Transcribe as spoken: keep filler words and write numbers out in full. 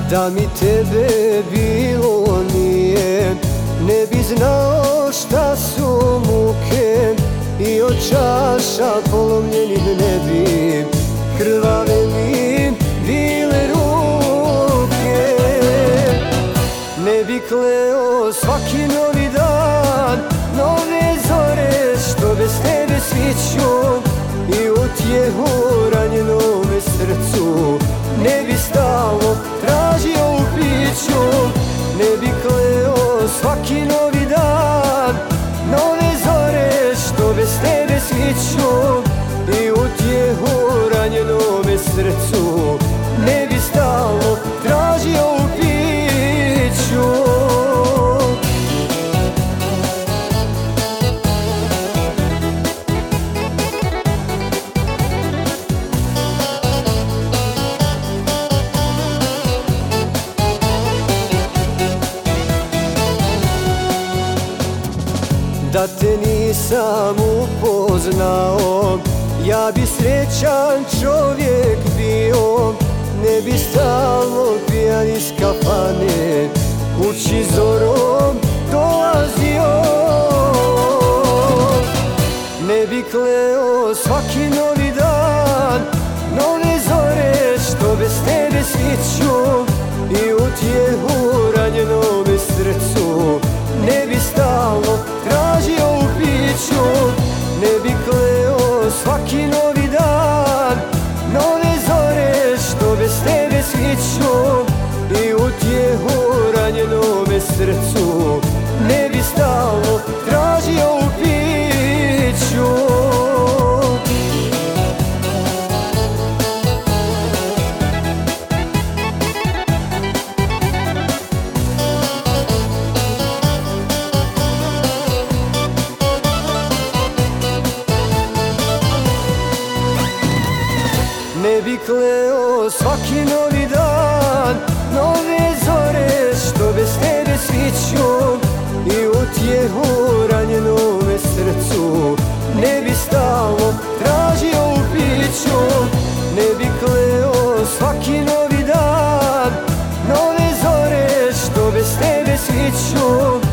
Da mi tebe bilo nije, ne bi znao šta su muke, i od čaša polomljenih ne bi krvave mi bile ruke. Ne bi kleo svaki novi dan, nove zore što bez tebe sviću, i utjehu ranjenome srcu ne bi stalno tražio u piću. Ne bi kleo svaki novi dan, nove zore što bez tebe sviću, i utjehu ranjenome srcu ne bi stalno tražio u piću. Da te nisam upoznao, ja bi srećan čovjek bio, ne bi stalno pijan iz kafane kući zorom dolazio. Ne bi kleo svaki novi dan, nove zore što bez tebe sviću, i utjehu ranjenome srcu ne bi stalno tražio u piću. Ne bi kleo svaki novi dan, nove zore što bez tebe sviću, i utjehu ranjenome srcu ne bi stalno tražio u piću. Ne bi kleo svaki novi dan, nove zore što bez tebe sviću, i utjehu ranjenome srcu ne bi stalno tražio u piću. Ne bi kleo svaki novi dan, nove zore što bez tebe sviću,